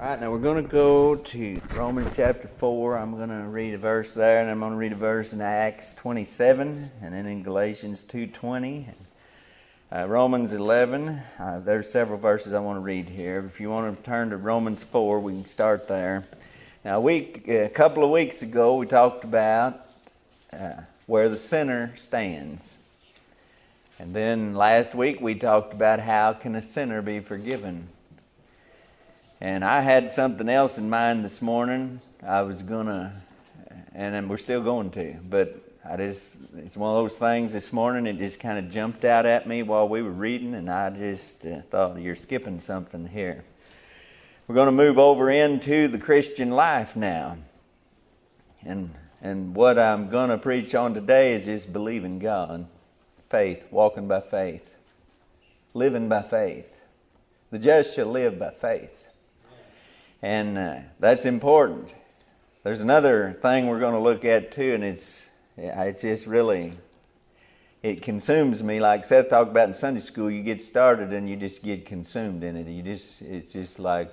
Alright, now we're going to go to Romans chapter 4. I'm going to read a verse there, and I'm going to read a verse in Acts 27, and then in Galatians 2:20. Romans 11. There's several verses I want to read here. If you want to turn to Romans 4, we can start there. Now, a couple of weeks ago, we talked about where the sinner stands. And then last week, we talked about how can a sinner be forgiven. And I had something else in mind this morning. I was gonna, and we're still going to, but it's one of those things this morning, it just kind of jumped out at me while we were reading, and I just thought, you're skipping something here. We're going to move over into the Christian life now. And what I'm going to preach on today is just believing God. Faith, walking by faith. Living by faith. The just shall live by faith. And that's important. There's another thing we're going to look at too, and it's just really, it consumes me. Like Seth talked about in Sunday school, you get started and you just get consumed in it. It's just like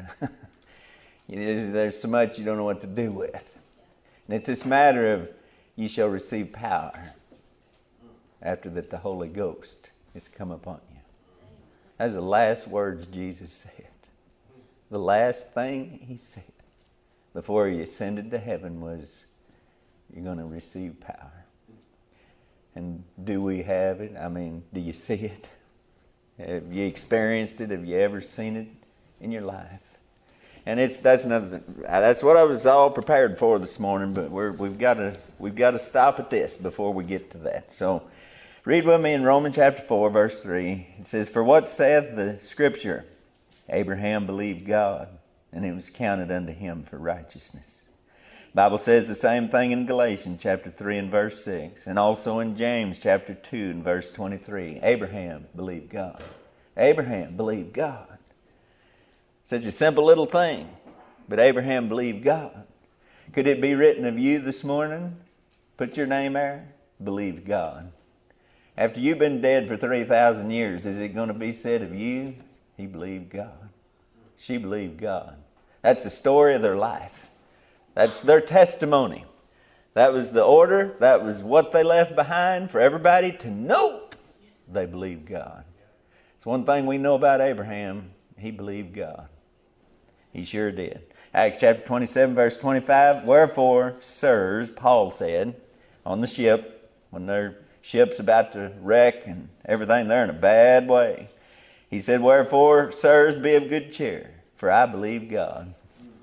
there's so much you don't know what to do with. And it's this matter of you shall receive power after that the Holy Ghost has come upon you. That's the last words Jesus said. The last thing he said before he ascended to heaven was, you're going to receive power. And do we have it? I mean, do you see it? Have you experienced it? Have you ever seen it in your life? And that's what I was all prepared for this morning, but we've got to stop at this before we get to that. So read with me in Romans chapter 4, verse 3. It says, "For what saith the Scripture? Abraham believed God, and it was counted unto him for righteousness." The Bible says the same thing in Galatians chapter 3 and verse 6, and also in James chapter 2 and verse 23. Abraham believed God. Abraham believed God. Such a simple little thing, but Abraham believed God. Could it be written of you this morning? Put your name there. Believed God. After you've been dead for 3,000 years, is it going to be said of you? He believed God. She believed God. That's the story of their life. That's their testimony. That was the order. That was what they left behind for everybody to know they believed God. It's one thing we know about Abraham. He believed God. He sure did. Acts chapter 27, verse 25. "Wherefore, sirs," Paul said, on the ship, when their ship's about to wreck and everything, they're in a bad way. He said, "Wherefore, sirs, be of good cheer, for I believe God,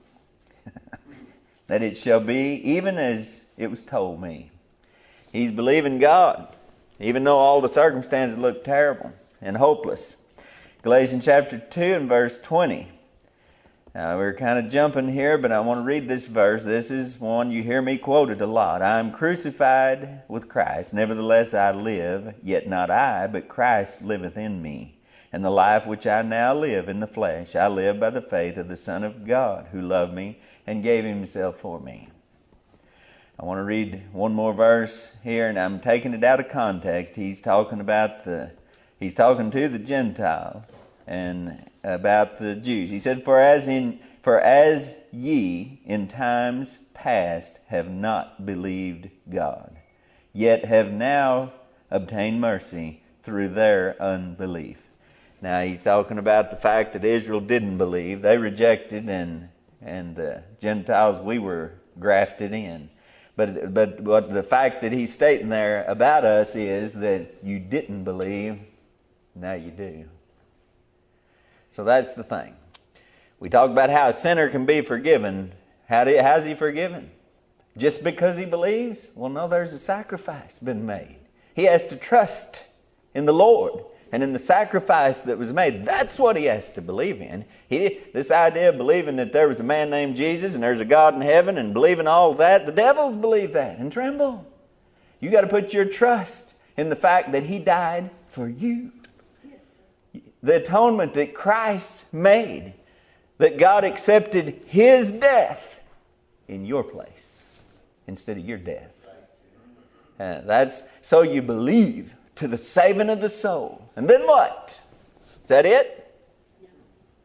that it shall be even as it was told me." He's believing God, even though all the circumstances look terrible and hopeless. Galatians chapter 2 and verse 20. Now, we're kind of jumping here, but I want to read this verse. This is one you hear me quoted a lot. "I am crucified with Christ. Nevertheless I live, yet not I, but Christ liveth in me. And the life which I now live in the flesh, I live by the faith of the Son of God, who loved me and gave himself for me." I want to read one more verse here, and I'm taking it out of context. He's talking to the Gentiles and about the Jews. He said, For as ye in times past have not believed God, yet have now obtained mercy through their unbelief." Now he's talking about the fact that Israel didn't believe. They rejected, and the Gentiles, we were grafted in. But what the fact that he's stating there about us is that you didn't believe, now you do. So that's the thing. We talk about how a sinner can be forgiven. How's he forgiven? Just because he believes? Well, no, there's a sacrifice been made. He has to trust in the Lord and in the sacrifice that was made. That's what he has to believe in. This idea of believing that there was a man named Jesus and there's a God in heaven and believing all that, the devils believe that and tremble. You got to put your trust in the fact that he died for you. The atonement that Christ made, that God accepted his death in your place instead of your death. That's so you believe to the saving of the soul. And then what? Is that it?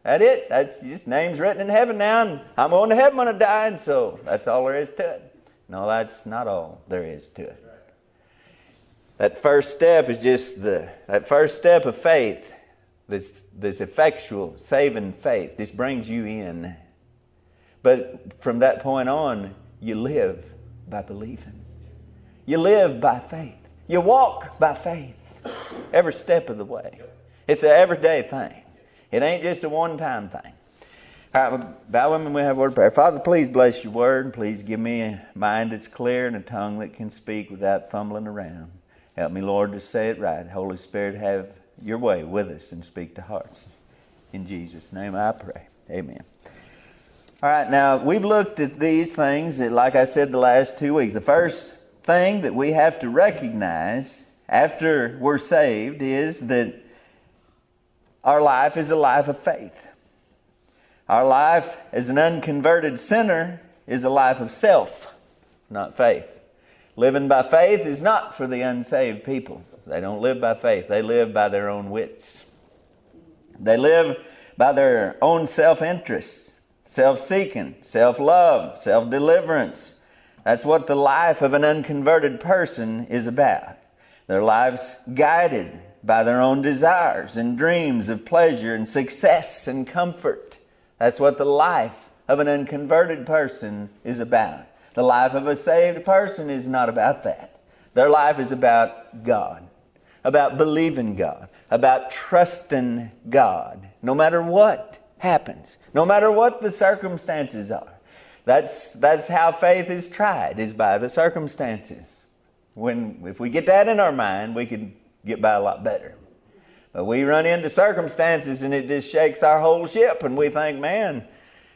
That's it. That's just name's written in heaven now, and I'm going to heaven when I die, and so that's all there is to it. No, that's not all there is to it. That first step is just that first step of faith, this effectual, saving faith. This brings you in. But from that point on, you live by believing. You live by faith. You walk by faith every step of the way. It's an everyday thing. It ain't just a one-time thing. All right, bow with me, we have a word of prayer. Father, please bless your word. Please give me a mind that's clear and a tongue that can speak without fumbling around. Help me, Lord, to say it right. Holy Spirit, have your way with us and speak to hearts. In Jesus' name I pray. Amen. All right, now we've looked at these things, like I said, the last 2 weeks. The first thing that we have to recognize after we're saved is that our life is a life of faith. Our life as an unconverted sinner is a life of self, not faith. Living by faith is not for the unsaved people. They don't live by faith. They live by their own wits. They live by their own self-interest, self-seeking, self-love, self-deliverance. That's what the life of an unconverted person is about. Their lives guided by their own desires and dreams of pleasure and success and comfort. That's what the life of an unconverted person is about. The life of a saved person is not about that. Their life is about God, about believing God, about trusting God, no matter what happens, no matter what the circumstances are. That's how faith is tried, is by the circumstances. If we get that in our mind, we can get by a lot better. But we run into circumstances and it just shakes our whole ship, and we think, man,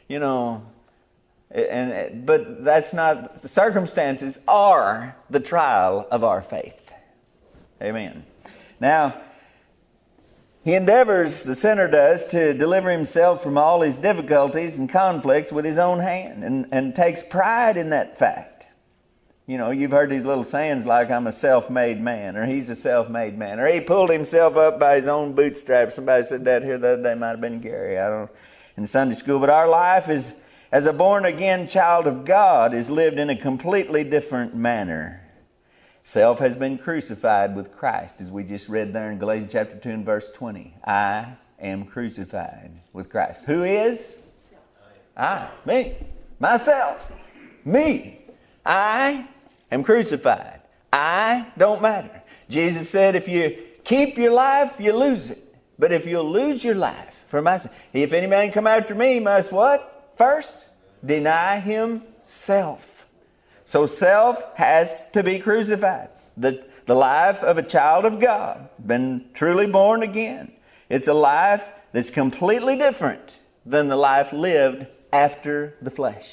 but that's not, the circumstances are the trial of our faith. Amen. Now, he endeavors, the sinner does, to deliver himself from all his difficulties and conflicts with his own hand, and takes pride in that fact. You've heard these little sayings like, I'm a self-made man, or he's a self-made man, or he pulled himself up by his own bootstraps. Somebody said that here the other day, might have been Gary, in Sunday school. But our life is, as a born-again child of God, is lived in a completely different manner. Self has been crucified with Christ, as we just read there in Galatians chapter 2 and verse 20. I am crucified with Christ. Who is? I. Me. Myself. Me. I am crucified. I don't matter. Jesus said, if you keep your life, you lose it. But if you'll lose your life for my sake, if any man come after me, he must what? First, deny himself. So self has to be crucified. The life of a child of God, been truly born again. It's a life that's completely different than the life lived after the flesh.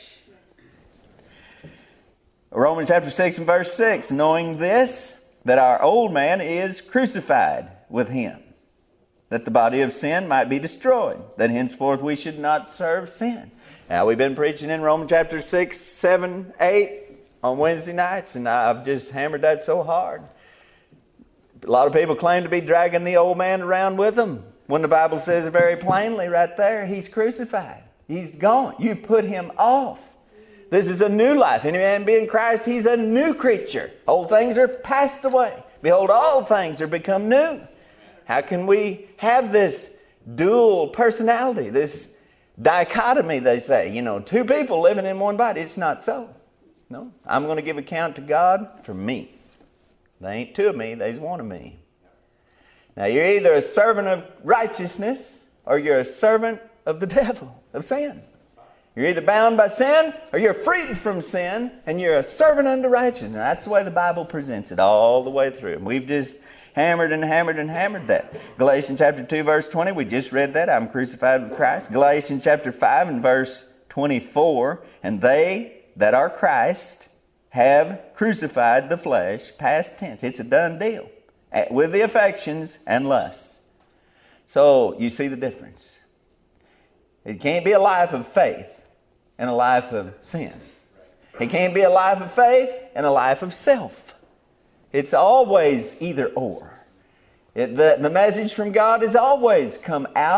Romans chapter 6 and verse 6, knowing this, that our old man is crucified with him, that the body of sin might be destroyed, that henceforth we should not serve sin. Now, we've been preaching in Romans chapter 6, 7, 8 on Wednesday nights, and I've just hammered that so hard. A lot of people claim to be dragging the old man around with them, when the Bible says very plainly right there, he's crucified. He's gone. You put him off. This is a new life. Any man be in Christ, he's a new creature. Old things are passed away. Behold, all things are become new. How can we have this dual personality, this dichotomy, they say? Two people living in one body. It's not so. No. I'm going to give account to God for me. There ain't two of me, there's one of me. Now, you're either a servant of righteousness or you're a servant of the devil, of sin. You're either bound by sin or you're freed from sin and you're a servant unto righteousness. And that's the way the Bible presents it all the way through. And we've just hammered and hammered and hammered that. Galatians chapter 2 verse 20, we just read that. I'm crucified with Christ. Galatians chapter 5 and verse 24, and they that are Christ have crucified the flesh, past tense. It's a done deal. With the affections and lusts. So you see the difference. It can't be a life of faith and a life of sin. It can't be a life of faith and a life of self. It's always either or. The message from God has always come out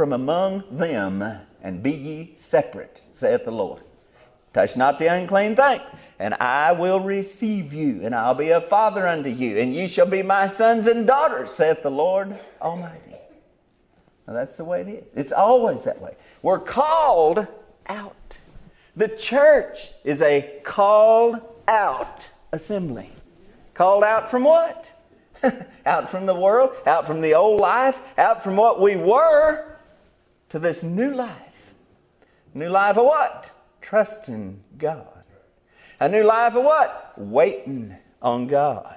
from among them, and be ye separate, saith the Lord. Touch not the unclean thing, and I will receive you, and I'll be a father unto you, and you shall be my sons and daughters, saith the Lord Almighty. Now that's the way it is. It's always that way. We're called out. The church is a called out assembly. Called out from what? Out from the world, out from the old life, out from what we were to this new life. New life of what? Trusting God. A new life of what? Waiting on God.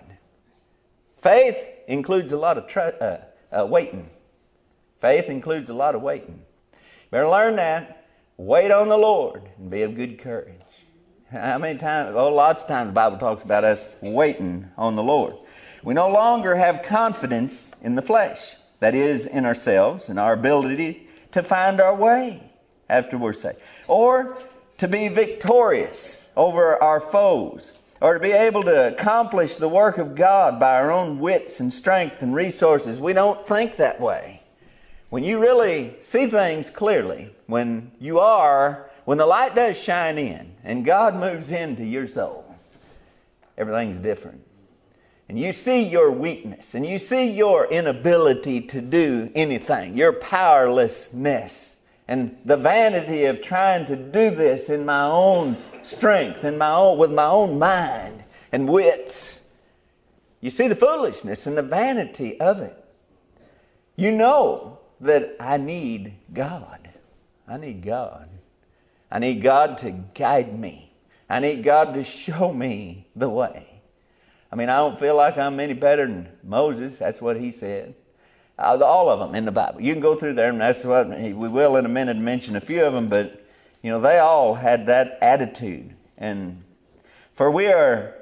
Faith includes a lot of waiting. Faith includes a lot of waiting. Better learn that. Wait on the Lord and be of good courage. How many times? Oh, lots of times the Bible talks about us waiting on the Lord. We no longer have confidence in the flesh. That is, in ourselves and our ability to find our way after we're saved. Or to be victorious over our foes. Or to be able to accomplish the work of God by our own wits and strength and resources. We don't think that way. When you really see things clearly, when the light does shine in and God moves into your soul, everything's different. And you see your weakness and you see your inability to do anything, your powerlessness and the vanity of trying to do this in my own strength, with my own mind and wits. You see the foolishness and the vanity of it. You know that I need God. I need God. I need God to guide me. I need God to show me the way. I mean, I don't feel like I'm any better than Moses. That's what he said. All of them in the Bible. You can go through there, and that's what we will in a minute mention a few of them, but they all had that attitude. And for we are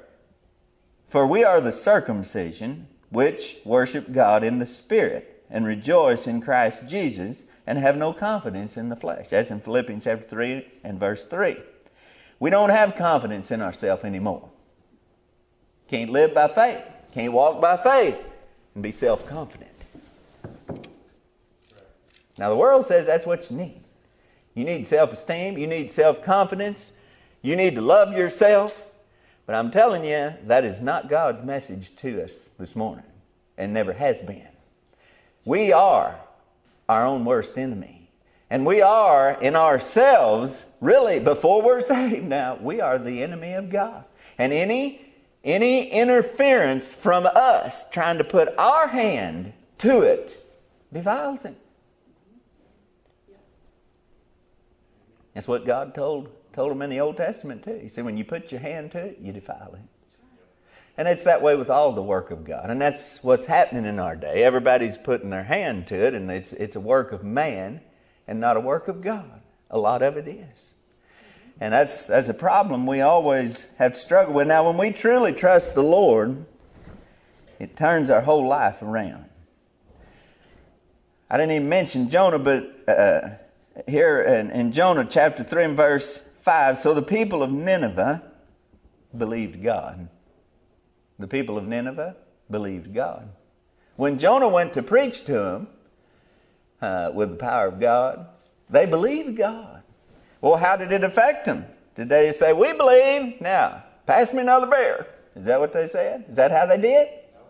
the circumcision which worship God in the Spirit, and rejoice in Christ Jesus, and have no confidence in the flesh. That's in Philippians chapter 3 and verse 3. We don't have confidence in ourselves anymore. Can't live by faith. Can't walk by faith and be self-confident. Now the world says that's what you need. You need self-esteem. You need self-confidence. You need to love yourself. But I'm telling you, that is not God's message to us this morning, and never has been. We are our own worst enemy. And we are in ourselves, really, before we're saved now, we are the enemy of God. And any interference from us trying to put our hand to it defiles him. That's what God told him in the Old Testament too. He said, when you put your hand to it, you defile it. And it's that way with all the work of God. And that's what's happening in our day. Everybody's putting their hand to it, and it's a work of man and not a work of God. A lot of it is. And that's a problem we always have to struggle with. Now, when we truly trust the Lord, it turns our whole life around. I didn't even mention Jonah, but here in Jonah chapter 3 and verse 5, so the people of Nineveh believed God. The people of Nineveh believed God. When Jonah went to preach to them with the power of God, they believed God. Well, how did it affect them? Did they say, we believe, now pass me another beer? Is that what they said? Is that how they did?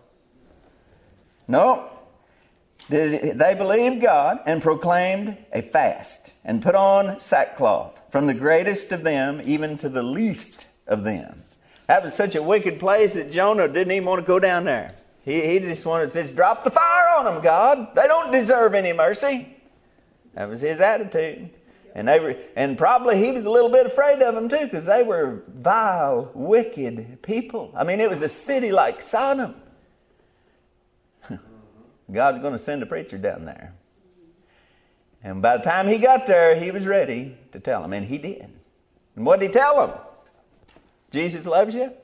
No. They believed God and proclaimed a fast and put on sackcloth, from the greatest of them even to the least of them. That was such a wicked place that Jonah didn't even want to go down there. He just wanted to drop the fire on them, God. They don't deserve any mercy. That was his attitude. And probably he was a little bit afraid of them too, because they were vile, wicked people. I mean, it was a city like Sodom. God's going to send a preacher down there. And by the time he got there, he was ready to tell them. And he did. And what did he tell them? Jesus loves you?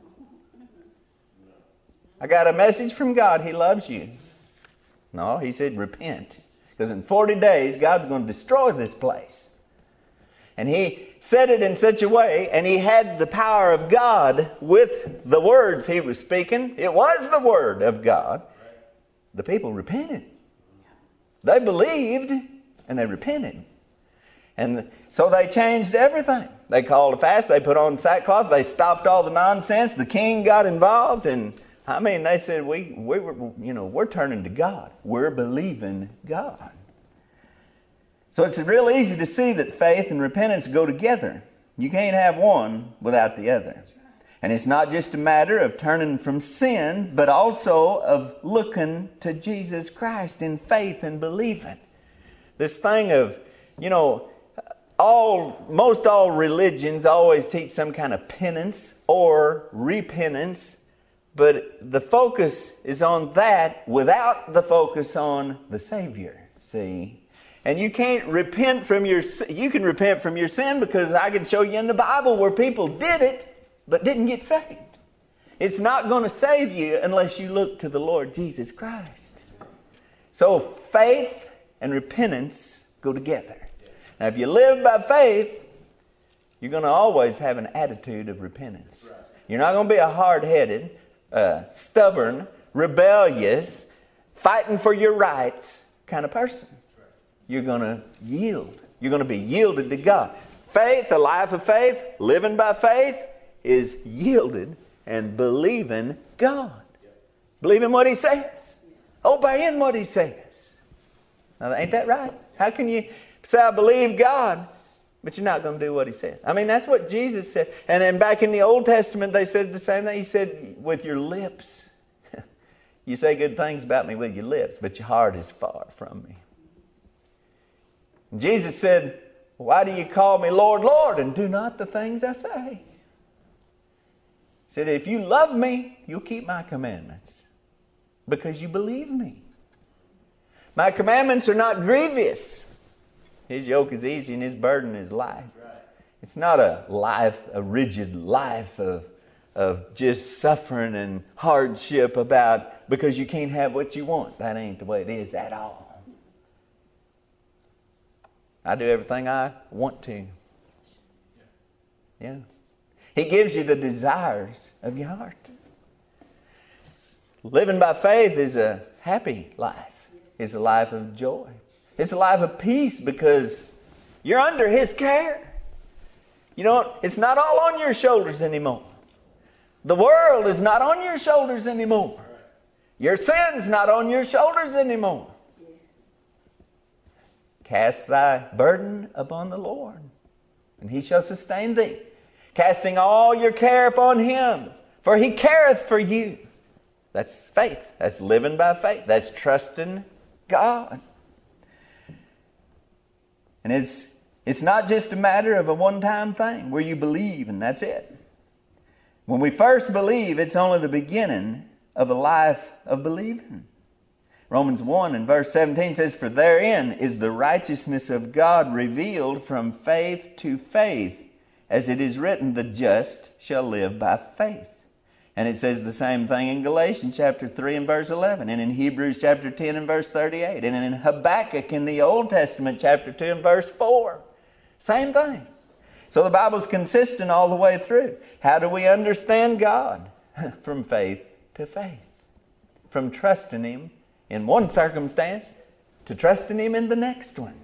I got a message from God. He loves you. No, he said repent. Because in 40 days, God's going to destroy this place. And he said it in such a way, and he had the power of God with the words he was speaking. It was the word of God. The people repented. They believed, and they repented. And so they changed everything. They called a fast. They put on sackcloth. They stopped all the nonsense. The king got involved. And I mean, they said, we're turning to God. We're believing God. So it's real easy to see that faith and repentance go together. You can't have one without the other. And it's not just a matter of turning from sin, but also of looking to Jesus Christ in faith and believing. This thing of, most all religions always teach some kind of penance or repentance, but the focus is on that without the focus on the Savior, see? And you can't repent from you can repent from your sin because I can show you in the Bible where people did it but didn't get saved. It's not going to save you unless you look to the Lord Jesus Christ. So faith and repentance go together. Now if you live by faith, you're going to always have an attitude of repentance. You're not going to be a hard-headed, stubborn, rebellious, fighting for your rights kind of person. You're going to yield. You're going to be yielded to God. Faith, a life of faith, living by faith, is yielded and believing God. Believing what He says. Obeying what He says. Now, ain't that right? How can you say, I believe God, but you're not going to do what He says? I mean, that's what Jesus said. And then back in the Old Testament, they said the same thing. He said, with your lips, you say good things about me with your lips, but your heart is far from me. And Jesus said, why do you call me Lord, Lord, and do not the things I say? He said, if you love me, you'll keep my commandments because you believe me. My commandments are not grievous. His yoke is easy and His burden is light. It's not a rigid life of just suffering and hardship because you can't have what you want. That ain't the way it is at all. I do everything I want to. Yeah. He gives you the desires of your heart. Living by faith is a happy life. It's a life of joy. It's a life of peace because you're under His care. It's not all on your shoulders anymore. The world is not on your shoulders anymore. Your sin's not on your shoulders anymore. Cast thy burden upon the Lord, and He shall sustain thee. Casting all your care upon Him, for He careth for you. That's faith. That's living by faith. That's trusting God. And it's not just a matter of a one-time thing where you believe and that's it. When we first believe, it's only the beginning of a life of believing. Romans 1 and verse 17 says, for therein is the righteousness of God revealed from faith to faith, as it is written, the just shall live by faith. And it says the same thing in Galatians chapter 3 and verse 11, and in Hebrews chapter 10 and verse 38, and in Habakkuk in the Old Testament chapter 2 and verse 4. Same thing. So the Bible's consistent all the way through. How do we understand God? From faith to faith. From trusting Him in one circumstance to trusting Him in the next one.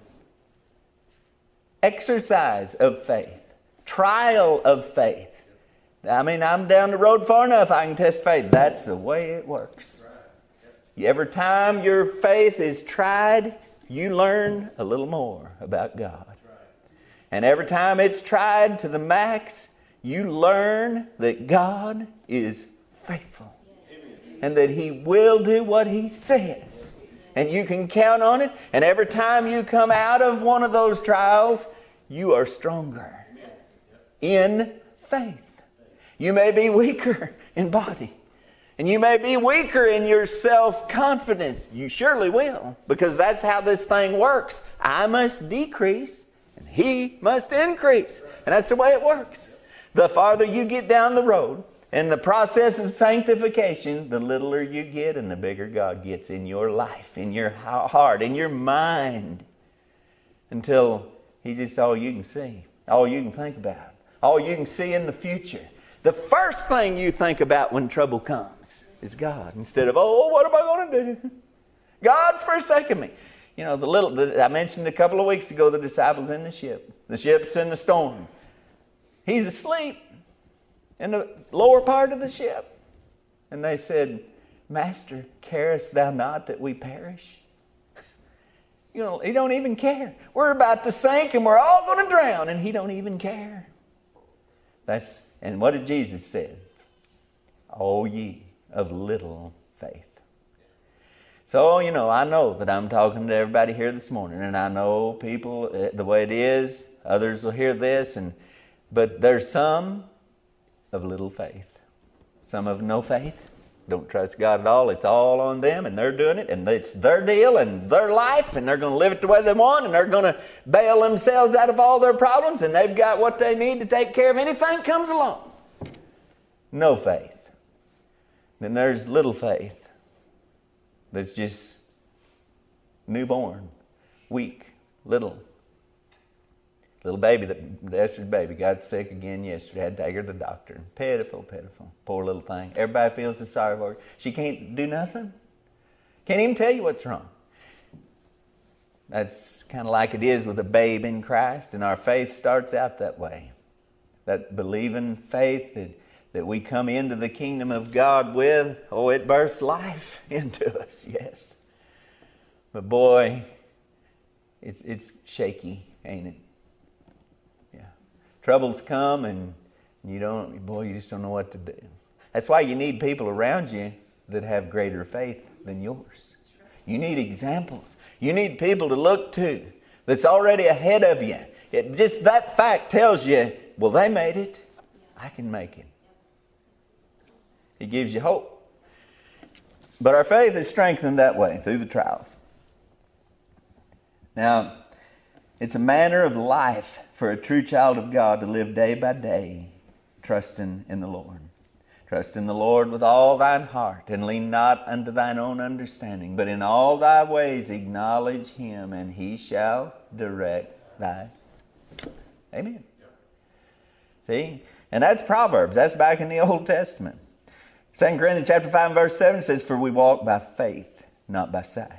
Exercise of faith. Trial of faith. I mean, I'm down the road far enough, I can test faith. That's the way it works. Every time your faith is tried, you learn a little more about God. And every time it's tried to the max, you learn that God is faithful. And that He will do what He says. And you can count on it. And every time you come out of one of those trials, you are stronger in faith. You may be weaker in body. And you may be weaker in your self-confidence. You surely will. Because that's how this thing works. I must decrease and He must increase. And that's the way it works. The farther you get down the road in the process of sanctification, the littler you get and the bigger God gets in your life, in your heart, in your mind. Until He's just all you can see. All you can think about. All you can see in the future. The first thing you think about when trouble comes is God. Instead of, what am I going to do? God's forsaken me. I mentioned a couple of weeks ago, the disciples in the ship. The ship's in the storm. He's asleep in the lower part of the ship. And they said, Master, carest thou not that we perish? He don't even care. We're about to sink and we're all going to drown, and he don't even care. And what did Jesus say? O ye of little faith. So, I know that I'm talking to everybody here this morning, and I know people, the way it is, others will hear this, but there's some of little faith. Some of no faith. Don't trust God at all. It's all on them, and they're doing it, and it's their deal and their life, and they're going to live it the way they want, and they're going to bail themselves out of all their problems, and they've got what they need to take care of anything that comes along. No faith. Then there's little faith that's just newborn, weak, little baby. Esther's baby got sick again yesterday. Had to take her to the doctor. Pitiful. Poor little thing. Everybody feels so sorry for her. She can't do nothing. Can't even tell you what's wrong. That's kind of like it is with a babe in Christ, and our faith starts out that way. That believing faith that we come into the kingdom of God with, it bursts life into us, yes. But boy, it's shaky, ain't it? Yeah. Troubles come and you just don't know what to do. That's why you need people around you that have greater faith than yours. You need examples. You need people to look to that's already ahead of you. Just that fact tells you, well, they made it. I can make it. It gives you hope. But our faith is strengthened that way, through the trials. Now, it's a manner of life for a true child of God to live day by day, trusting in the Lord. Trust in the Lord with all thine heart, and lean not unto thine own understanding, but in all thy ways acknowledge him, and he shall direct thy. Amen. See? And that's Proverbs. That's back in the Old Testament. 2 Corinthians chapter 5 and verse 7 says, for we walk by faith, not by sight.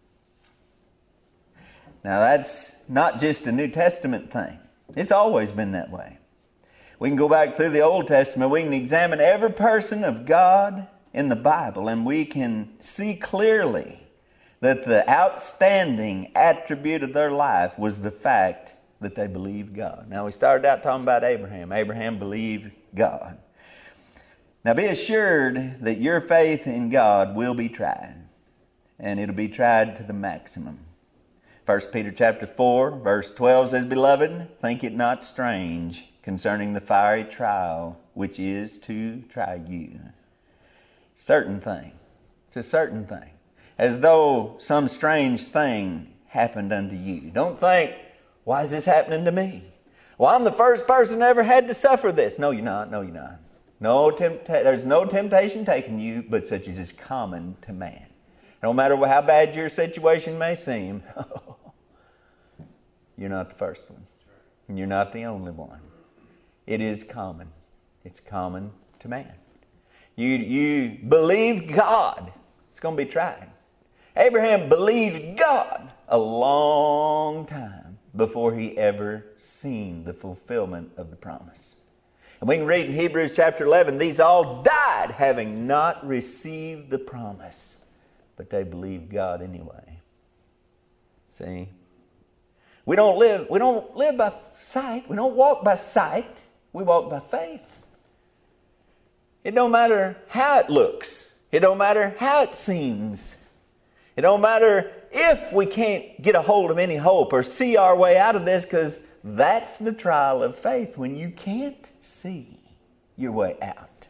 Now that's not just a New Testament thing. It's always been that way. We can go back through the Old Testament. We can examine every person of God in the Bible, and we can see clearly that the outstanding attribute of their life was the fact that they believed God. Now we started out talking about Abraham. Abraham believed God. Now be assured that your faith in God will be tried, and it'll be tried to the maximum. 1 Peter chapter 4, verse 12 says, beloved, think it not strange concerning the fiery trial which is to try you. Certain thing. It's a certain thing. As though some strange thing happened unto you. Don't think, why is this happening to me? Well, I'm the first person that ever had to suffer this. No, you're not. No, you're not. There's no temptation taking you, but such as is common to man. No matter how bad your situation may seem, you're not the first one. And you're not the only one. It is common. It's common to man. You believe God. It's going to be tried. Abraham believed God a long time before he ever seen the fulfillment of the promise. And we can read in Hebrews chapter 11, these all died having not received the promise, but they believed God anyway. See? We don't live by sight. We don't walk by sight. We walk by faith. It don't matter how it looks. It don't matter how it seems. It don't matter if we can't get a hold of any hope or see our way out of this, because that's the trial of faith, when you can't see your way out.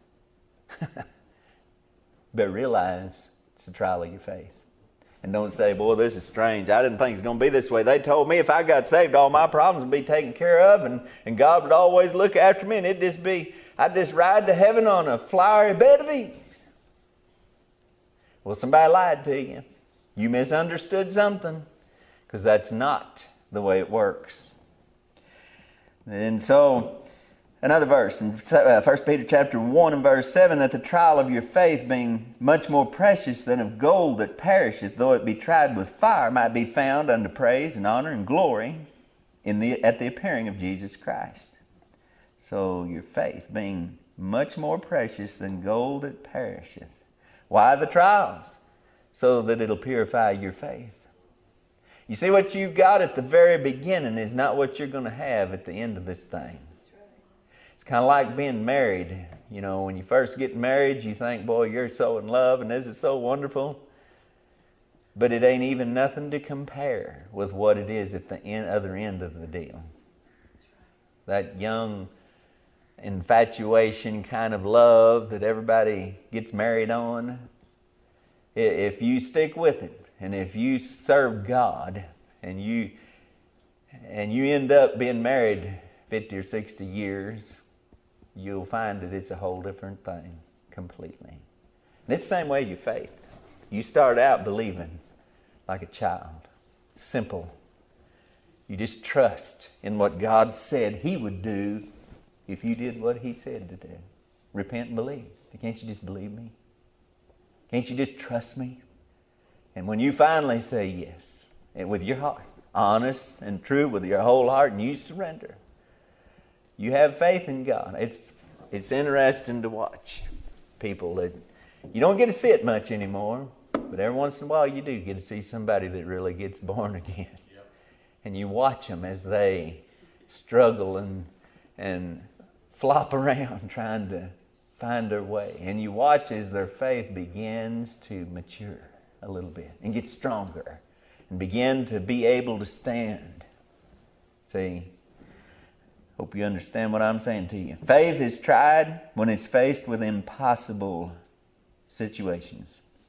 But realize it's the trial of your faith. And don't say, boy, this is strange. I didn't think it's going to be this way. They told me if I got saved, all my problems would be taken care of, and God would always look after me, and I'd just ride to heaven on a flowery bed of ease. Well, somebody lied to you. You misunderstood something, because that's not the way it works. And so, Another verse in 1 Peter chapter 1 and verse 7, that the trial of your faith, being much more precious than of gold that perisheth, though it be tried with fire, might be found unto praise and honor and glory at the appearing of Jesus Christ. So your faith being much more precious than gold that perisheth. Why the trials? So that it'll purify your faith. You see, what you've got at the very beginning is not what you're going to have at the end of this thing. It's kind of like being married. You know, when you first get married, you think, boy, you're so in love and this is so wonderful. But it ain't even nothing to compare with what it is at the other end of the deal. That young infatuation kind of love that everybody gets married on. If you stick with it, and if you serve God, and you end up being married 50 or 60 years, you'll find that it's a whole different thing completely. And it's the same way your faith. You start out believing like a child. Simple. You just trust in what God said He would do if you did what He said to do. Repent and believe. Can't you just believe me? Can't you just trust me? And when you finally say yes, and with your heart, honest and true with your whole heart, and you surrender, you have faith in God. It's interesting to watch people that you don't get to see it much anymore, but every once in a while you do get to see somebody that really gets born again. Yep. And you watch them as they struggle and flop around trying to find their way. And you watch as their faith begins to mature a little bit and get stronger and begin to be able to stand. See? Hope you understand what I'm saying to you. Faith is tried when it's faced with impossible situations.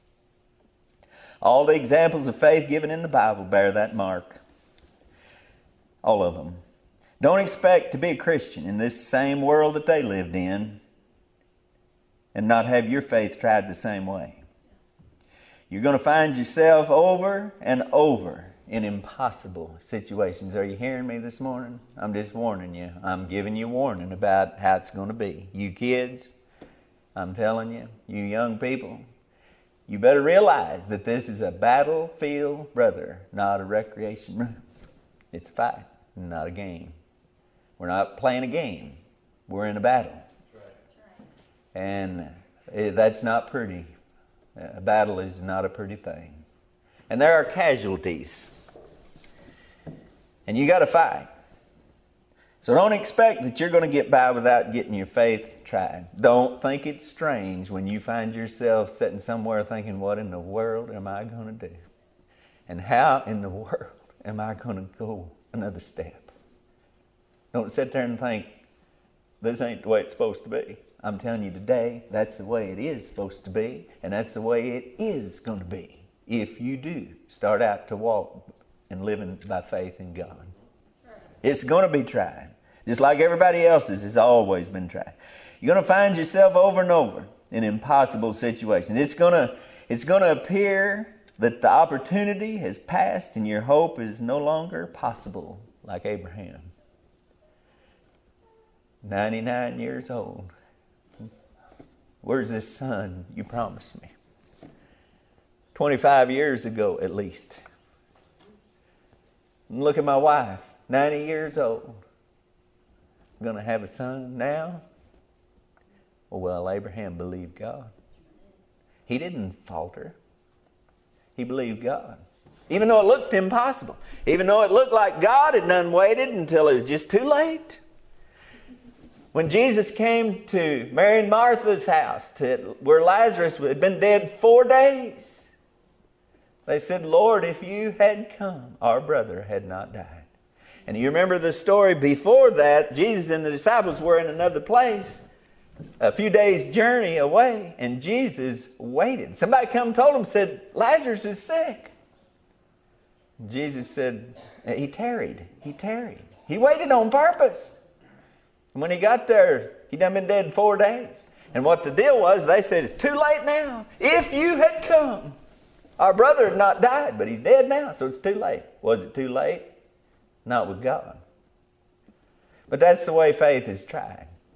All the examples of faith given in the Bible bear that mark. All of them. Don't expect to be a Christian in this same world that they lived in and not have your faith tried the same way. You're going to find yourself over and over in impossible situations. Are you hearing me this morning? I'm just warning you. I'm giving you warning about how it's going to be. You kids, I'm telling you, you young people, you better realize that this is a battlefield, brother, not a recreation room. It's a fight, not a game. We're not playing a game. We're in a battle. And that's not pretty. A battle is not a pretty thing. And there are casualties. And you got to fight. So don't expect that you're going to get by without getting your faith tried. Don't think it's strange when you find yourself sitting somewhere thinking, what in the world am I going to do? And how in the world am I going to go another step? Don't sit there and think, this ain't the way it's supposed to be. I'm telling you today, that's the way it is supposed to be, and that's the way it is going to be if you do start out to walk and living by faith in God. It's going to be tried. Just like everybody else's has always been tried. You're going to find yourself over and over in impossible situations. It's going to appear that the opportunity has passed and your hope is no longer possible, like Abraham. 99 years old. Where's this son you promised me? 25 years ago at least. And look at my wife, 90 years old. I'm going to have a son now? Well, Abraham believed God. He didn't falter. He believed God. Even though it looked impossible. Even though it looked like God had done waited until it was just too late. When Jesus came to Mary and Martha's house, where Lazarus had been dead 4 days, they said, Lord, if you had come, our brother had not died. And you remember the story before that, Jesus and the disciples were in another place, a few days' journey away, and Jesus waited. Somebody come and told him, said, Lazarus is sick. Jesus said, he tarried. He waited on purpose. And when he got there, he'd done been dead 4 days. And what the deal was, they said, it's too late now. If you had come, our brother had not died, but he's dead now, so it's too late. Was it too late? Not with God. But that's the way faith is tried.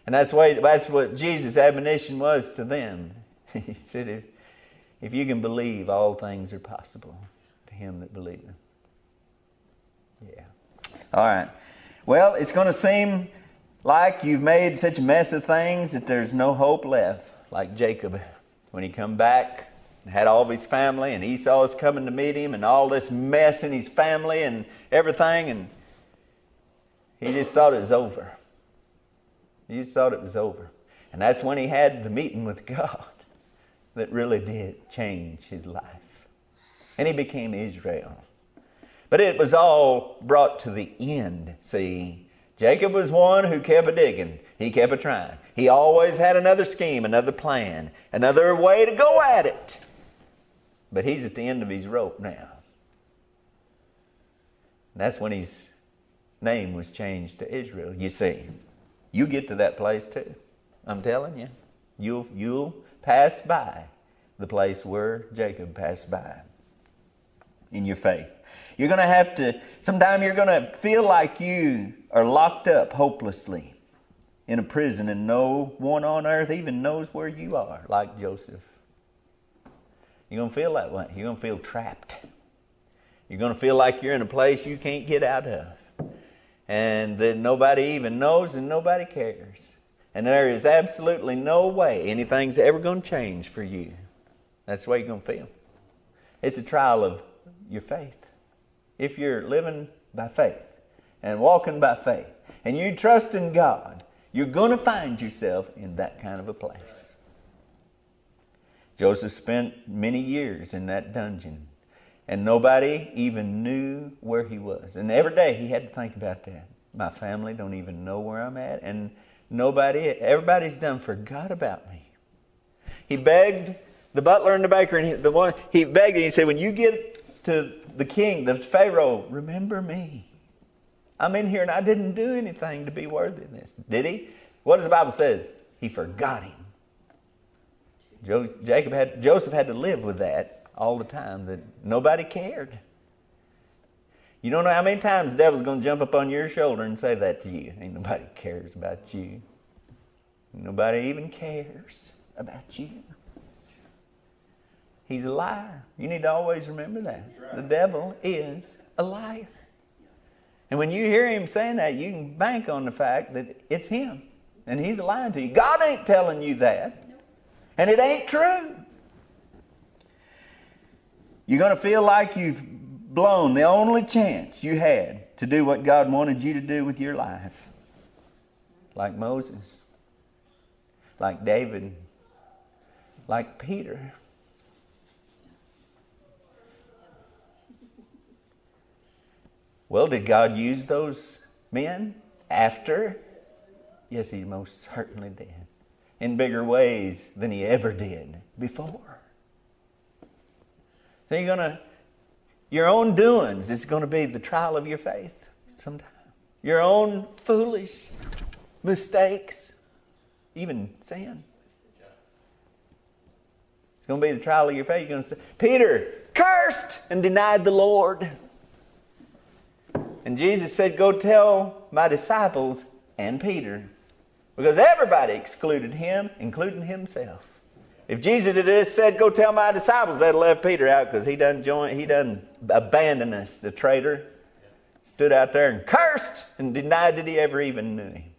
And that's what Jesus' admonition was to them. He said, if you can believe, all things are possible to him that believeth. Yeah. All right. Well, it's going to seem like you've made such a mess of things that there's no hope left. Like Jacob, when he come back, had all of his family, and Esau was coming to meet him, and all this mess in his family and everything, and he just thought it was over. He just thought it was over. And that's when he had the meeting with God that really did change his life. And he became Israel. But it was all brought to the end, see. Jacob was one who kept a digging. He kept a trying. He always had another scheme, another plan, another way to go at it. But he's at the end of his rope now. And that's when his name was changed to Israel. You see, you get to that place too. I'm telling you. You'll pass by the place where Jacob passed by in your faith. You're going to have to, sometime you're going to feel like you are locked up hopelessly in a prison and no one on earth even knows where you are, like Joseph. You're going to feel that way. You're going to feel trapped. You're going to feel like you're in a place you can't get out of. And that nobody even knows and nobody cares. And there is absolutely no way anything's ever going to change for you. That's the way you're going to feel. It's a trial of your faith. If you're living by faith and walking by faith and you trust in God, you're going to find yourself in that kind of a place. Joseph spent many years in that dungeon and nobody even knew where he was. And every day he had to think about that. My family don't even know where I'm at, and everybody's done forgot about me. He begged the butler and the baker, and he begged, and he said, when you get to the king, the Pharaoh, remember me. I'm in here and I didn't do anything to be worthy of this. Did he? What does the Bible says? He forgot him. Joseph had to live with that all the time, that nobody cared. You don't know how many times the devil's going to jump up on your shoulder and say that to you. Ain't nobody cares about you. Nobody even cares about you. He's a liar. You need to always remember that. Right. The devil is a liar. And when you hear him saying that, you can bank on the fact that it's him. And he's lying to you. God ain't telling you that. And it ain't true. You're going to feel like you've blown the only chance you had to do what God wanted you to do with your life. Like Moses. Like David. Like Peter. Well, did God use those men after? Yes, he most certainly did. In bigger ways than he ever did before. So your own doings is going to be the trial of your faith sometime. Your own foolish mistakes, even sin. It's going to be the trial of your faith. You're going to say, Peter cursed and denied the Lord. And Jesus said, go tell my disciples and Peter. Because everybody excluded him, including himself. If Jesus had just said, go tell my disciples, they'd have left Peter out because he done abandoned us, the traitor. Stood out there and cursed and denied that he ever even knew him.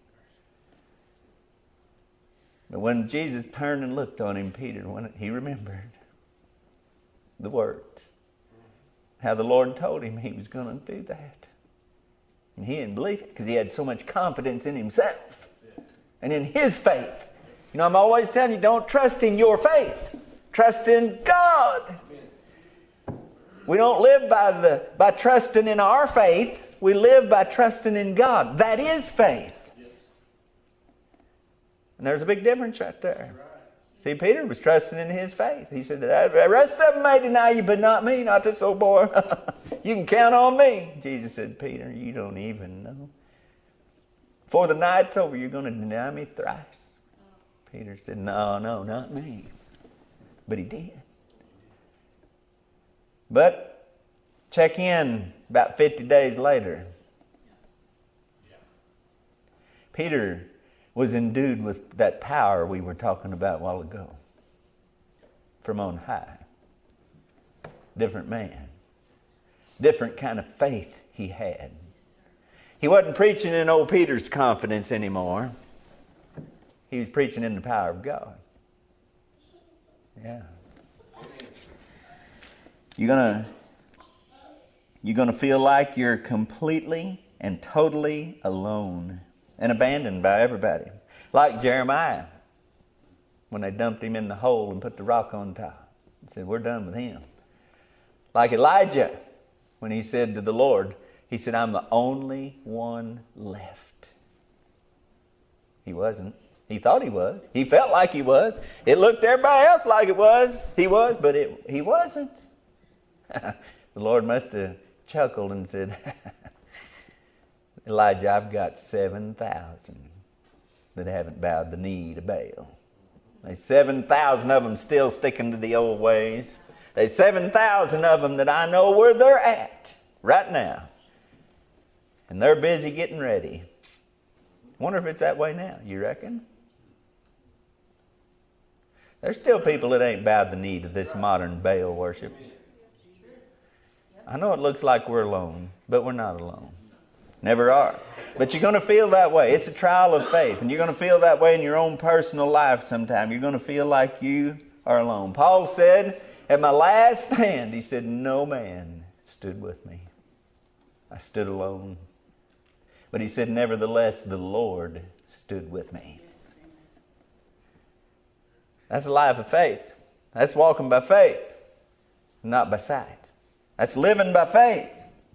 But when Jesus turned and looked on him, he remembered the words. How the Lord told him he was going to do that. And he didn't believe it because he had so much confidence in himself and in his faith. You know, I'm always telling you, don't trust in your faith. Trust in God. We don't live by trusting in our faith. We live by trusting in God. That is faith. And there's a big difference right there. See, Peter was trusting in his faith. He said, the rest of them may deny you, but not me, not this old boy. You can count on me. Jesus said, Peter, you don't even know. Before the night's over, you're going to deny me thrice. Peter said, no, not me. But he did. But check in about 50 days later. Peter was endued with that power we were talking about a while ago. From on high. Different man. Different kind of faith he had. He wasn't preaching in old Peter's confidence anymore. He was preaching in the power of God. Yeah. You're gonna feel like you're completely and totally alone and abandoned by everybody. Like Jeremiah, when they dumped him in the hole and put the rock on top. He said, we're done with him. Like Elijah, when he said to the Lord, he said, I'm the only one left. He wasn't. He thought he was. He felt like he was. It looked to everybody else like it was. He was, but he wasn't. The Lord must have chuckled and said, Elijah, I've got 7,000 that haven't bowed the knee to Baal. There's 7,000 of them still sticking to the old ways. There's 7,000 of them that I know where they're at right now. And they're busy getting ready. Wonder if it's that way now, you reckon? There's still people that ain't bowed the knee to this modern Baal worship. I know it looks like we're alone, but we're not alone. Never are. But you're going to feel that way. It's a trial of faith. And you're going to feel that way in your own personal life sometime. You're going to feel like you are alone. Paul said, at my last stand, he said, no man stood with me. I stood alone. But he said, nevertheless, the Lord stood with me. That's a life of faith. That's walking by faith, not by sight. That's living by faith.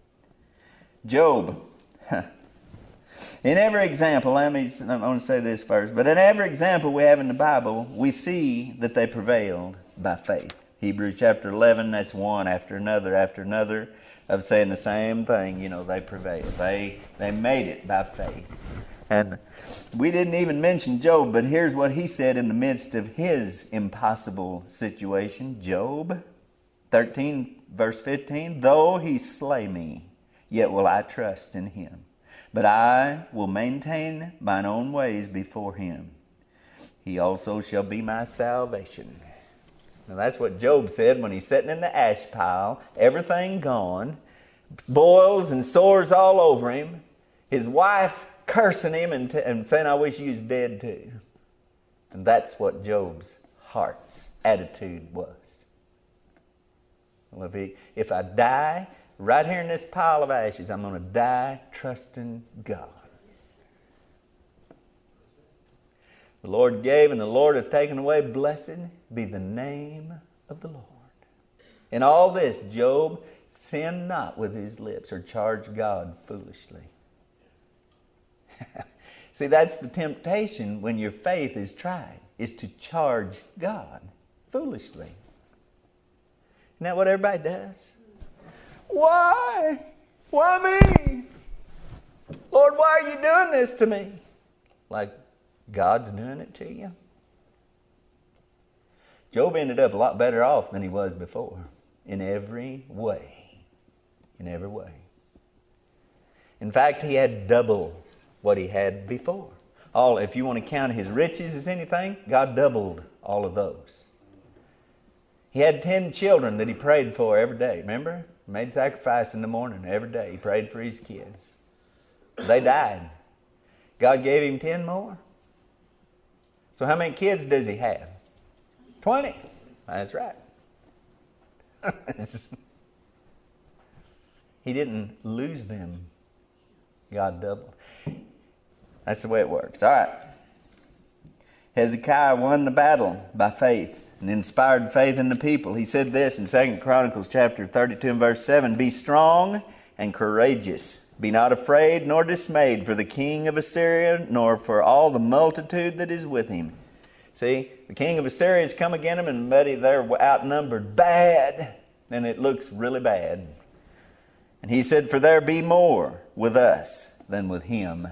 Job. In every example, I want to say this first, but in every example we have in the Bible, we see that they prevailed by faith. Hebrews chapter 11, that's one after another of saying the same thing. You know, they prevailed. They made it by faith. And we didn't even mention Job, but here's what he said in the midst of his impossible situation. Job 13, verse 15, though he slay me, yet will I trust in him. But I will maintain mine own ways before him. He also shall be my salvation. Now that's what Job said when he's sitting in the ash pile, everything gone, boils and sores all over him, his wife cursing him and saying, I wish you was dead too. And that's what Job's heart's attitude was. Well, if I die right here in this pile of ashes, I'm going to die trusting God. The Lord gave and the Lord hath taken away. Blessed be the name of the Lord. In all this, Job sinned not with his lips or charged God foolishly. See, that's the temptation when your faith is tried, is to charge God foolishly. Isn't that what everybody does? Why? Why me? Lord, why are you doing this to me? Like God's doing it to you. Job ended up a lot better off than he was before. In every way. In every way. In fact, he had double what he had before. If you want to count his riches as anything, God doubled all of those. He had 10 children that he prayed for every day. Remember? He made sacrifice in the morning every day. He prayed for his kids. They died. God gave him 10 more. So how many kids does he have? 20. That's right. He didn't lose them. God doubled. That's the way it works. All right. Hezekiah won the battle by faith and inspired faith in the people. He said this in 2 Chronicles chapter 32 and verse 7, be strong and courageous. Be not afraid nor dismayed for the king of Assyria, nor for all the multitude that is with him. See, the king of Assyria has come against them, and buddy, they're outnumbered bad, and it looks really bad. And he said, for there be more with us than with him.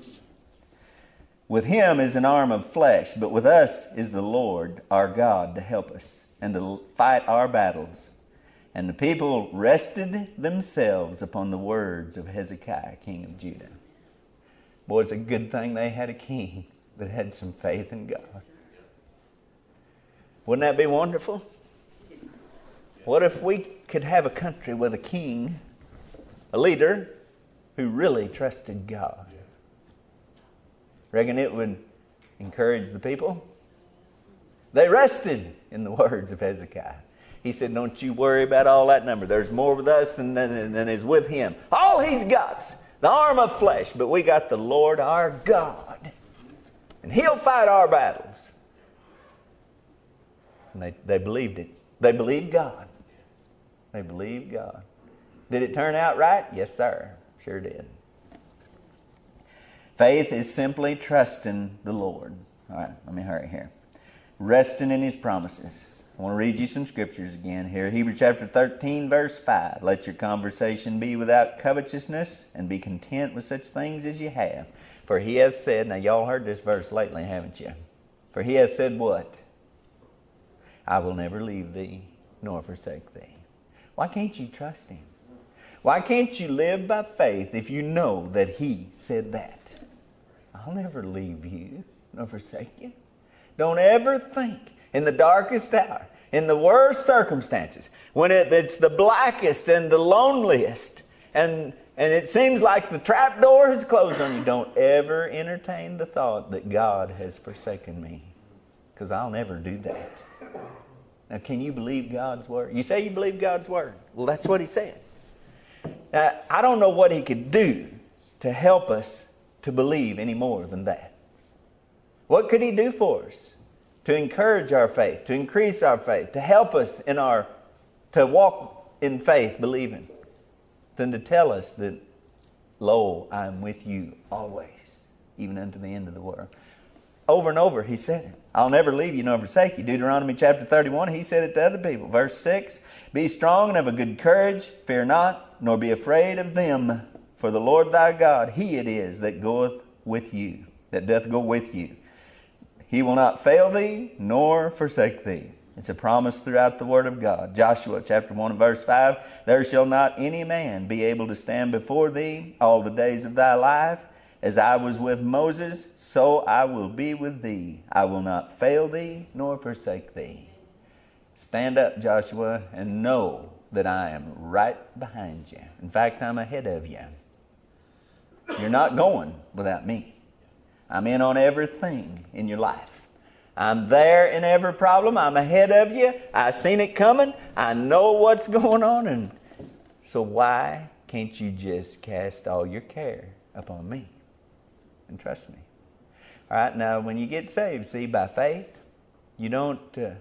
With him is an arm of flesh, but with us is the Lord our God to help us and to fight our battles. And the people rested themselves upon the words of Hezekiah, king of Judah. Boy, it's a good thing they had a king that had some faith in God. Wouldn't that be wonderful? What if we could have a country with a king, a leader, who really trusted God? Reckon it would encourage the people? They rested in the words of Hezekiah. He said, don't you worry about all that number. There's more with us than is with him. All he's got's the arm of flesh, but we got the Lord our God. And he'll fight our battles. And they believed it. They believed God. They believed God. Did it turn out right? Yes, sir. Sure did. Faith is simply trusting the Lord. All right, let me hurry here. Resting in His promises. I want to read you some scriptures again here. Hebrews chapter 13, verse 5. Let your conversation be without covetousness, and be content with such things as you have. For He has said, now y'all heard this verse lately, haven't you? For He has said what? I will never leave thee, nor forsake thee. Why can't you trust Him? Why can't you live by faith if you know that He said that? I'll never leave you, nor forsake you. Don't ever think in the darkest hour, in the worst circumstances, when it's the blackest and the loneliest, and it seems like the trap door has closed on you, don't ever entertain the thought that God has forsaken me, because I'll never do that. Now, can you believe God's word? You say you believe God's word. Well, that's what He said. Now, I don't know what He could do to help us to believe any more than that. What could He do for us to encourage our faith, to increase our faith, to help us to walk in faith, believing, than to tell us that, lo, I am with you always, even unto the end of the world. Over and over He said it. I'll never leave you nor forsake you. Deuteronomy chapter 31, He said it to other people. Verse 6, be strong and of a good courage, fear not, nor be afraid of them. For the Lord thy God, He it is that goeth with you, that doth go with you. He will not fail thee, nor forsake thee. It's a promise throughout the Word of God. Joshua chapter 1 and verse 5, there shall not any man be able to stand before thee all the days of thy life. As I was with Moses, so I will be with thee. I will not fail thee, nor forsake thee. Stand up, Joshua, and know that I am right behind you. In fact, I'm ahead of you. You're not going without me. I'm in on everything in your life. I'm there in every problem. I'm ahead of you. I've seen it coming. I know what's going on. And so why can't you just cast all your care upon me and trust me? All right, now when you get saved, see, by faith, you don't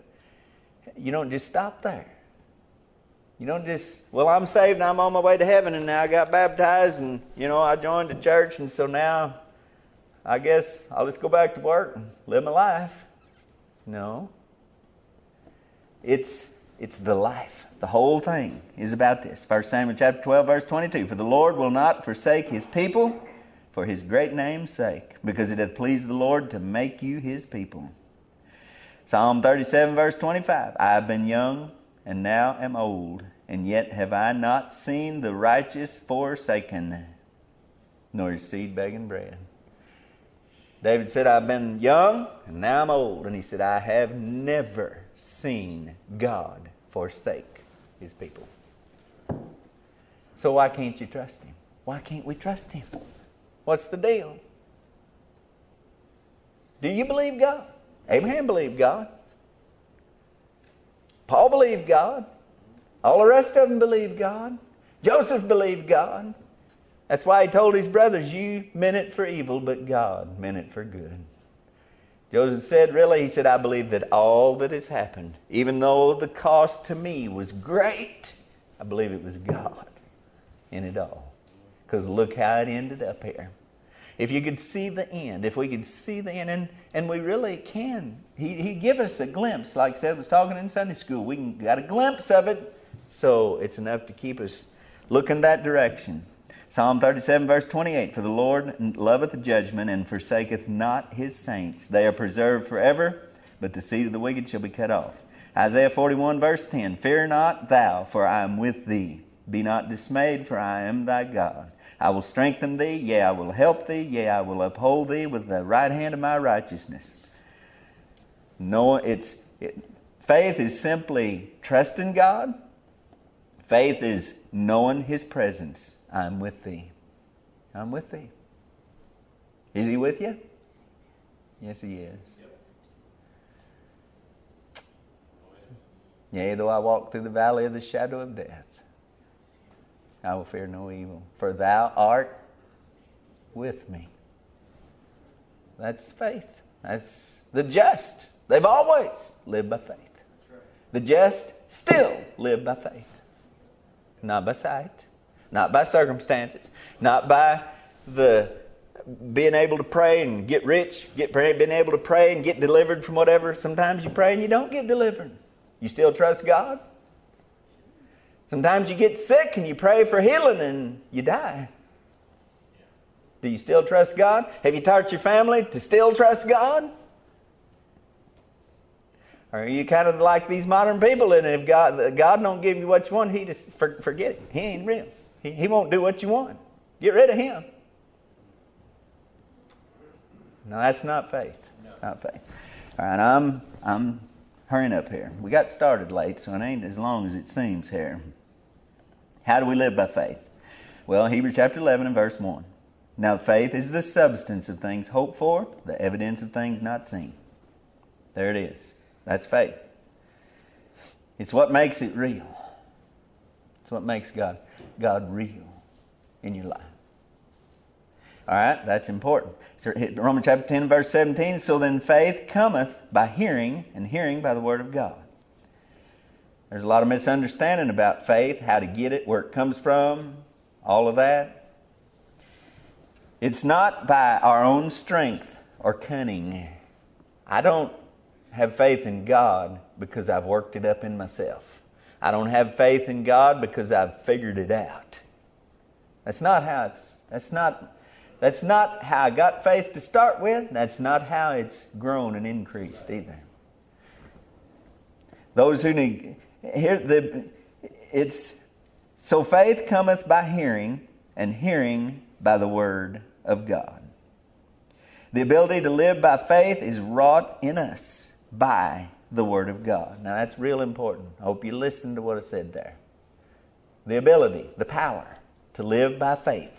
just stop there. You don't just, well, I'm saved and I'm on my way to heaven and now I got baptized and, I joined the church and so now I guess I'll just go back to work and live my life. No. It's the life. The whole thing is about this. 1 Samuel chapter 12, verse 22. For the Lord will not forsake His people for His great name's sake, because it hath pleased the Lord to make you His people. Psalm 37, verse 25. I have been young and now am old, and yet have I not seen the righteous forsaken, nor his seed begging bread. David said, I've been young and now I'm old. And he said, I have never seen God forsake His people. So why can't you trust Him? Why can't we trust Him? What's the deal? Do you believe God? Abraham believed God. Paul believed God. All the rest of them believed God. Joseph believed God. That's why he told his brothers, you meant it for evil, but God meant it for good. Joseph said, he said, I believe that all that has happened, even though the cost to me was great, I believe it was God in it all. Because look how it ended up here. If you could see the end, if we could see the end, and we really can. He give us a glimpse, like Seth was talking in Sunday school. We got a glimpse of it, so it's enough to keep us looking that direction. Psalm 37, verse 28, for the Lord loveth judgment and forsaketh not His saints. They are preserved forever, but the seed of the wicked shall be cut off. Isaiah 41, verse 10, fear not thou, for I am with thee. Be not dismayed, for I am thy God. I will strengthen thee. Yea, I will help thee. Yea, I will uphold thee with the right hand of my righteousness. Faith is simply trusting God. Faith is knowing His presence. I'm with thee. I'm with thee. Is He with you? Yes, He is. Yea, though I walk through the valley of the shadow of death, I will fear no evil, for thou art with me. That's faith. That's the just. They've always lived by faith. The just still live by faith. Not by sight, not by circumstances, not by the being able to pray and get rich, being able to pray and get delivered from whatever. Sometimes you pray and you don't get delivered. You still trust God? Sometimes you get sick and you pray for healing and you die. Do you still trust God? Have you taught your family to still trust God? Or are you kind of like these modern people, and if God don't give you what you want, He just forget it. He ain't real. He won't do what you want. Get rid of Him. No, that's not faith. No. Not faith. All right, I'm hurrying up here. We got started late, so it ain't as long as it seems here. How do we live by faith? Well, Hebrews chapter 11 and verse 1. Now faith is the substance of things hoped for, the evidence of things not seen. There it is. That's faith. It's what makes it real. It's what makes God real in your life. All right, that's important. So Romans chapter 10 verse 17. So then faith cometh by hearing, and hearing by the word of God. There's a lot of misunderstanding about faith, how to get it, where it comes from, all of that. It's not by our own strength or cunning. I don't have faith in God because I've worked it up in myself. I don't have faith in God because I've figured it out. That's not how I got faith to start with. That's not how it's grown and increased either. Those who need so faith cometh by hearing, and hearing by the word of God. The ability to live by faith is wrought in us by the word of God. Now that's real important. I hope you listened to what I said there. The ability, the power to live by faith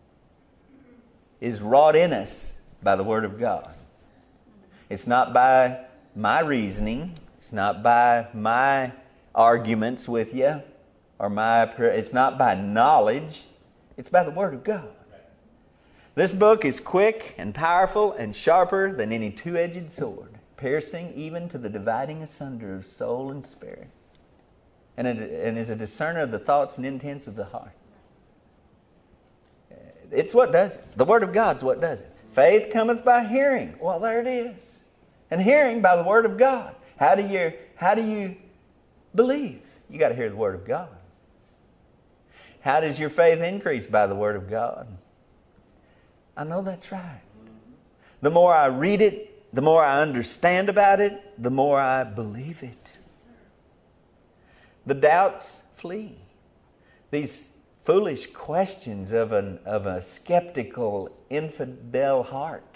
is wrought in us by the word of God. It's not by my reasoning. It's not by my arguments with you, it's not by knowledge. It's by the word of God. This book is quick and powerful and sharper than any two-edged sword, piercing even to the dividing asunder of soul and spirit, and is a discerner of the thoughts and intents of the heart. It's what does it. The word of God's what does it. Faith cometh by hearing. Well, there it is. And hearing by the word of God. How do you believe? You got to hear the word of God. How does your faith increase? By the word of God. I know that's right. The more I read it, the more I understand about it, the more I believe it. The doubts flee. These foolish questions of a skeptical, infidel heart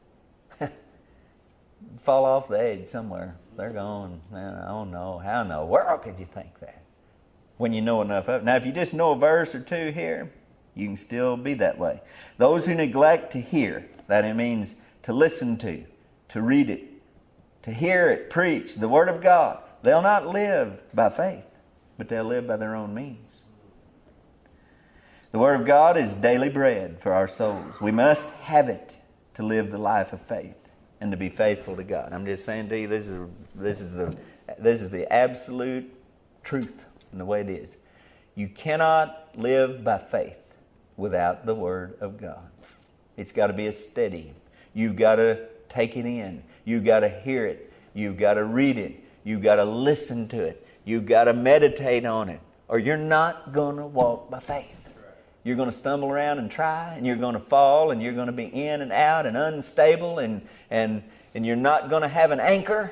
fall off the edge somewhere. They're going, man, I don't know. How in the world could you think that? When you know enough of it. Now, if you just know a verse or two here, you can still be that way. Those who neglect to hear, that it means to listen to read it, to hear it preached, the word of God, they'll not live by faith, but they'll live by their own means. The word of God is daily bread for our souls. We must have it to live the life of faith and to be faithful to God. I'm just saying to you, this is the absolute truth and the way it is. You cannot live by faith without the word of God. It's got to be a steady. You've got to take it in. You've got to hear it. You've got to read it. You've got to listen to it. You've got to meditate on it, or you're not going to walk by faith. You're going to stumble around and try, and you're going to fall, and you're going to be in and out and unstable, and you're not going to have an anchor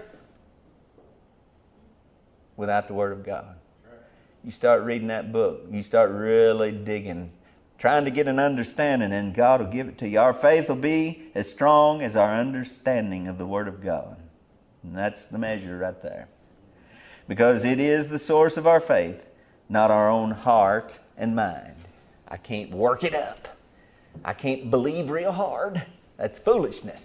without the Word of God. You start reading that book. You start really digging, trying to get an understanding, and God will give it to you. Our faith will be as strong as our understanding of the Word of God. And that's the measure right there. Because it is the source of our faith, not our own heart and mind. I can't work it up. I can't believe real hard. That's foolishness.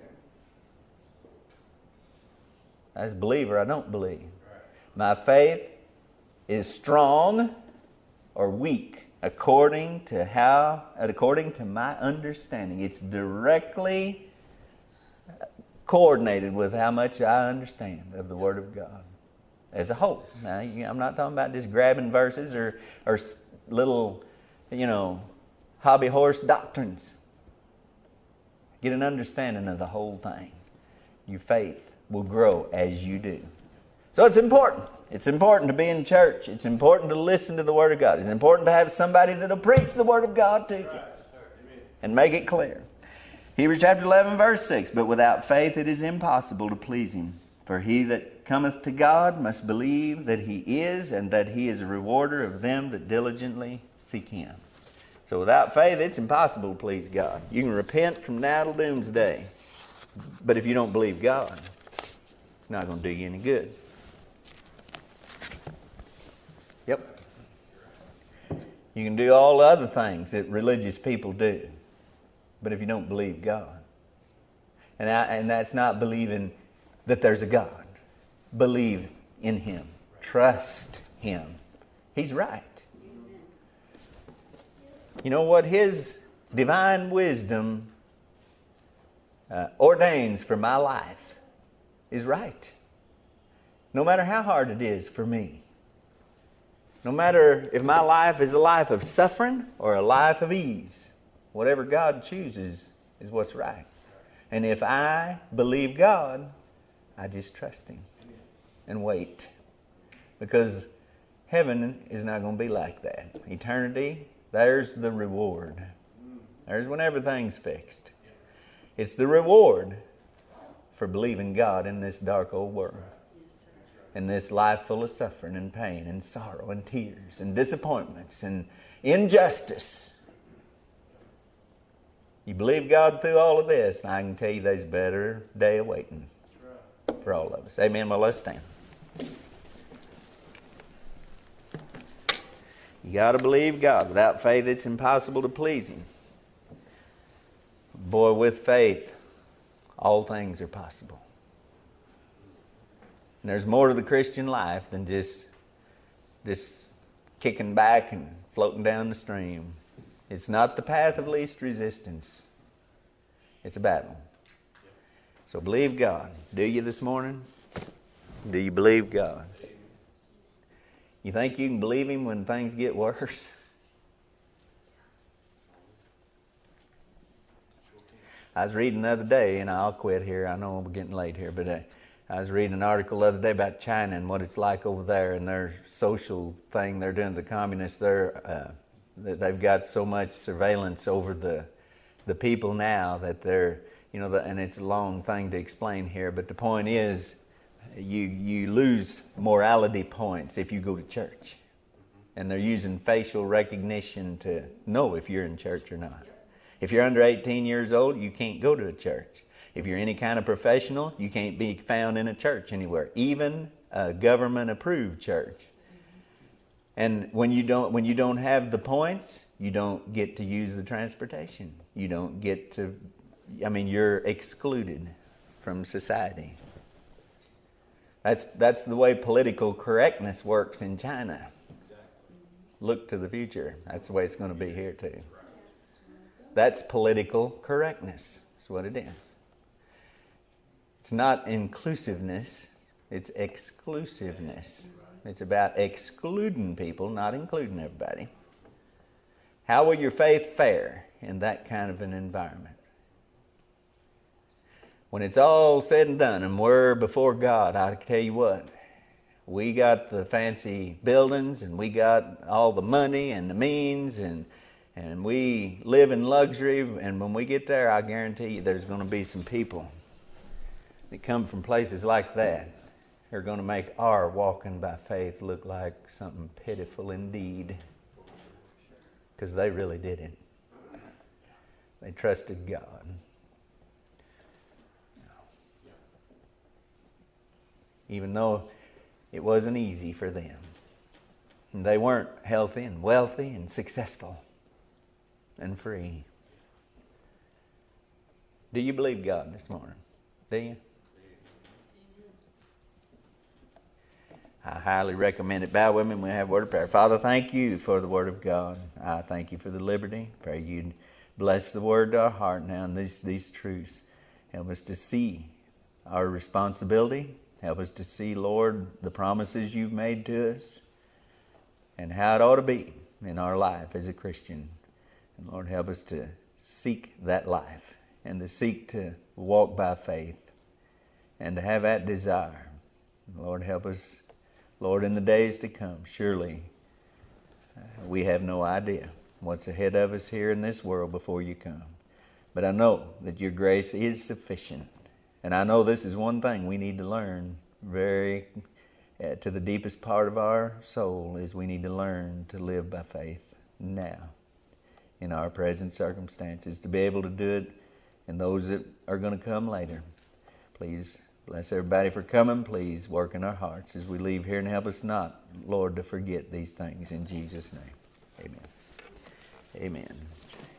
As a believer, I don't believe. My faith is strong or weak according to my understanding. It's directly coordinated with how much I understand of the Word of God as a whole. Now, I'm not talking about just grabbing verses or little, hobby horse doctrines. Get an understanding of the whole thing. Your faith will grow as you do. So it's important. It's important to be in church. It's important to listen to the Word of God. It's important to have somebody that will preach the Word of God to you and make it clear. Hebrews chapter 11, verse 6, but without faith it is impossible to please Him. For he that cometh to God must believe that He is, and that He is a rewarder of them that diligently seek Him. So without faith, it's impossible to please God. You can repent from now till doomsday, but if you don't believe God, it's not going to do you any good. Yep. You can do all the other things that religious people do, but if you don't believe God, and that's not believing that there's a God. Believe in Him. Trust Him. He's right. You know what His divine wisdom ordains for my life is right. No matter how hard it is for me. No matter if my life is a life of suffering or a life of ease. Whatever God chooses is what's right. And if I believe God, I just trust Him and wait. Because heaven is not going to be like that. Eternity, there's the reward. There's when everything's fixed. It's the reward for believing God in this dark old world. In this life full of suffering and pain and sorrow and tears and disappointments and injustice. You believe God through all of this, and I can tell you there's a better day awaiting for all of us. Amen. Well, let's stand. You got to believe God. Without faith, it's impossible to please Him. Boy, with faith, all things are possible. And there's more to the Christian life than just kicking back and floating down the stream. It's not the path of least resistance. It's a battle. So believe God. Do you this morning? Do you believe God? You think you can believe Him when things get worse? I was reading the other day, and I'll quit here. I know we're getting late here, but I was reading an article the other day about China and what it's like over there and their social thing they're doing. The communists, they've got so much surveillance over the people now that they're, and it's a long thing to explain here, but the point is you lose morality points if you go to church. And they're using facial recognition to know if you're in church or not. If you're under 18 years old, you can't go to a church. If you're any kind of professional, you can't be found in a church anywhere, even a government-approved church. And when you don't have the points, you don't get to use the transportation. You don't get to, you're excluded from society. That's the way political correctness works in China. Look to the future. That's the way it's going to be here too. That's political correctness. That's what it is. It's not inclusiveness, it's exclusiveness. It's about excluding people, not including everybody. How will your faith fare in that kind of an environment? When it's all said and done and we're before God, I tell you what, we got the fancy buildings and we got all the money and the means and we live in luxury, and when we get there, I guarantee you there's going to be some people that come from places like that who are going to make our walking by faith look like something pitiful indeed. because they really didn't. They trusted God. Even though it wasn't easy for them. And they weren't healthy and wealthy and successful and free. Do you believe God this morning? Do you? I highly recommend it. Bow with me and we'll have a word of prayer. Father, thank you for the Word of God. I thank you for the liberty. Pray you'd bless the Word to our heart now and these truths. Help us to see our responsibility. Help us to see, Lord, the promises you've made to us and how it ought to be in our life as a Christian. And Lord, help us to seek that life and to seek to walk by faith and to have that desire. Lord, help us, Lord, in the days to come. Surely we have no idea what's ahead of us here in this world before you come. But I know that your grace is sufficient. And I know this is one thing we need to learn very to the deepest part of our soul is we need to learn to live by faith now in our present circumstances, to be able to do it in those that are going to come later. Please bless everybody for coming. Please work in our hearts as we leave here and help us not, Lord, to forget these things in Jesus' name. Amen. Amen.